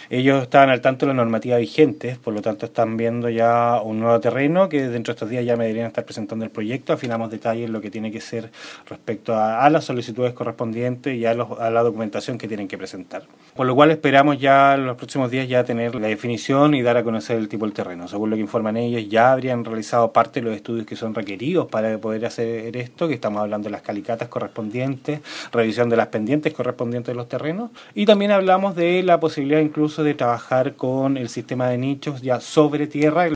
Ellos estaban al tanto de la normativa vigente, por lo tanto están viendo ya un nuevo terreno que dentro de estos días ya me deberían estar presentando el proyecto. Afinamos detalles en lo que tiene que ser respecto a las solicitudes correspondientes y a la documentación que tienen que presentar. Por lo cual esperamos ya en los próximos días ya tener la definición y dar a conocer el tipo del terreno. Según lo que informan ellos, ya habrían realizado parte de los estudios que son requeridos para poder hacer esto, que estamos hablando de las calicatas correspondientes, revisión de las pendientes correspondientes de los terrenos, y también hablamos de la posibilidad incluso de trabajar con el sistema de nichos ya sobre tierra,